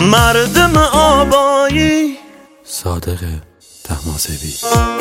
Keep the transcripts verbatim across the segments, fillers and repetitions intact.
مردم آبایی صادق طهماسبی.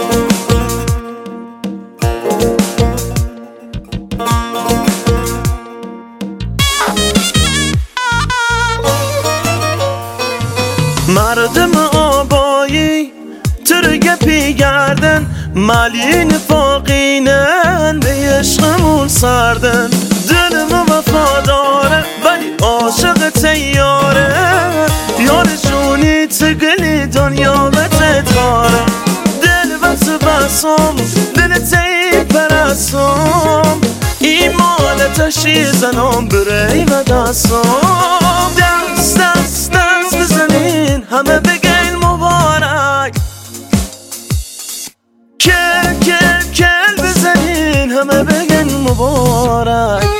مردم آبایی ترگه پی گردن مالین فاقینن به عشقمون سردن دلم وفاداره ولی عاشق تیاره یارشونی تگلی دنیا و تتاره دل بس بسام دل تی پرسام ایمان تشی زنام بری و دستام دست دست دست بزنین همه بگین مبارک کل کل کل بزنین همه بگین مبارک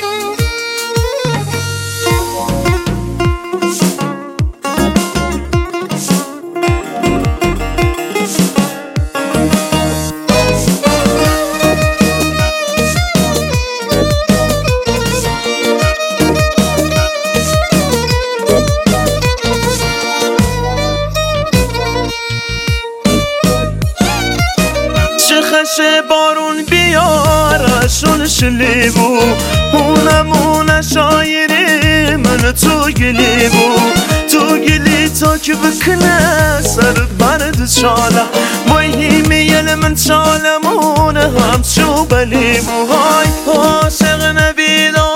خشه بارون بیارشونش لیبو اونمونه شایری من تو گلی بو تو گلی تا که بکنه سر برد چاله بایهی میل من چالمونه هم چوب لیبو های عاشق نبیدم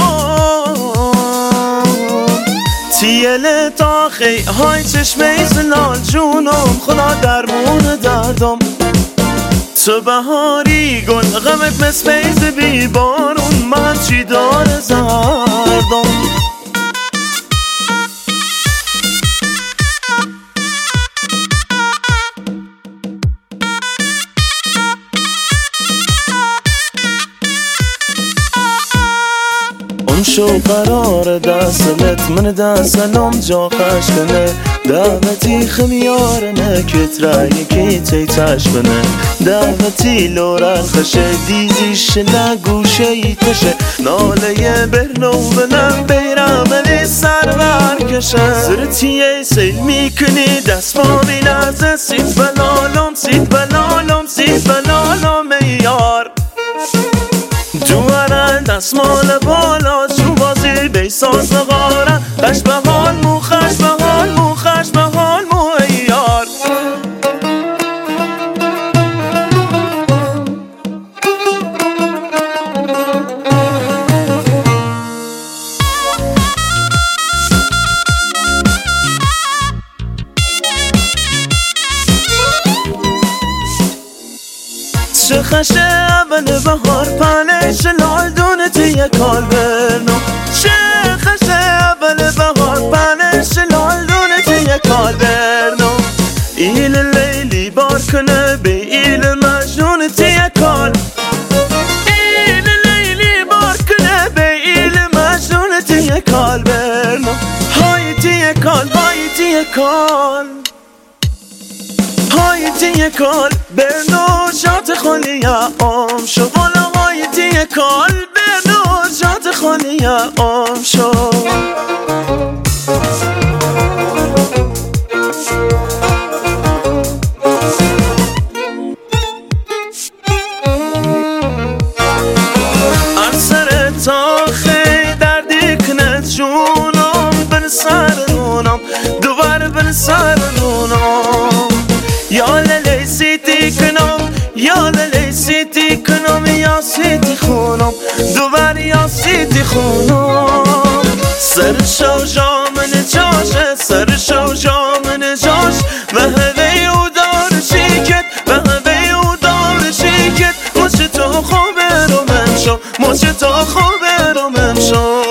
تیل تاخی های چشمه زلال جونم خدا درمون دردم تو بهاری گل غمت مثل فیض بی بارون من چی داره زردم اون شو قرار دستلت من دستلم جا خش کنه دعوتی خمیارنه کت رایی که تی تش بنه دعوتی لورل خشه دیزیش نگوشه ای تشه ناله برنو بلن بیرم علی سرور کشه زرتیه سیل میکنی دست ما بیلازه سید بلالم سید بلالم سید بلالم ایار دوارن دستمال بالا جو بازی بیساز نغاره خش به حال مو خش به حال مو خش به حال مو ایار چه خشه اول بهار پنش لال دونت یه کال برنو چه خشه اول بهار پنش لال دونت یه کال برنو ایل لیلی بار کنه به ایل مجنونت یه کال ایل لیلی بار کنه به ایل مجنونت یه کال برنو های تیه کال های تیه کال های تیه کال برنو جات خالی آم شو بالا های تیه کال برنو جات خالی آم شو ارسر تاخی دردی کنت جونم بن سر نونم دوبار بن سر نونم یا للی سیتی کنم یا للی سیتی کنم یا سیتی خونم دوبار یا سیتی خونم سر شو جامن جاشه سر شو جامن جاش و هوی او دار شیکت و هوی او دار شیکت مچ تو خوب رو من شو مچ تو خوب رو من شو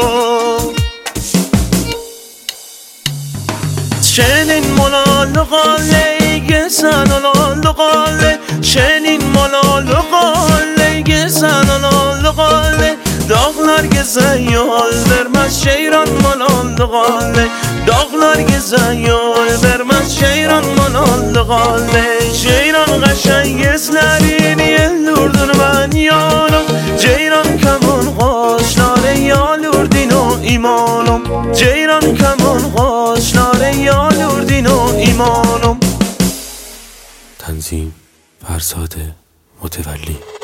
چنین ملال قاله گسن لال قاله چنین ملال قاله گسن لال قاله dağlar gezen yol vermez şeyran manallı galle dağlar gezen yol vermez şeyran manallı galle şeyran qaşan gözlerini yellurdun ben yanım ceyran kaman qaşları yalurdin o imanım ceyran kaman qaşları yalurdin نسیم فرزاد متولی.